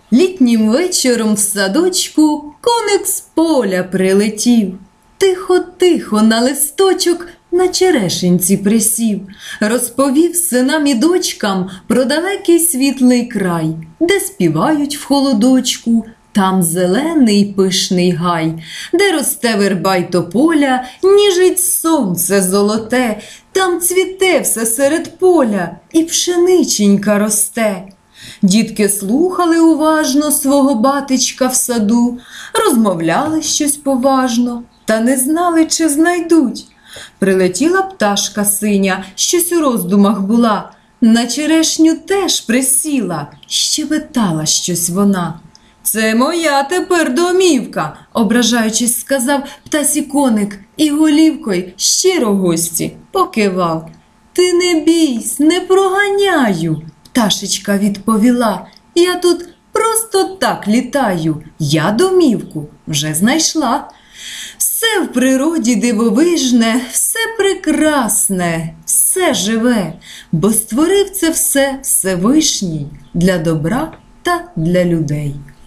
Літнім вечором в садочку коник з поля прилетів. Тихо-тихо на листочок на черешенці присів. Розповів синам і дочкам про далекий світлий край, де співають в холодочку, там зелений пишний гай, де росте верба й тополя, ніжить сонце золоте, там цвіте все серед поля і пшениченька росте. Дітки слухали уважно свого батечка в саду, розмовляли щось поважно, та не знали, чи знайдуть. Прилетіла пташка синя, щось у роздумах була, на черешню теж присіла, щебетала щось вона. «Це моя тепер домівка», – ображаючись, сказав птасі коник, і голівкою щиро гості покивав. «Ти не бійсь, не проганяю», – пташечка відповіла, «я тут просто так літаю, я домівку вже знайшла». Все в природі дивовижне, все прекрасне, все живе, бо створив це все Всевишній для добра та для людей.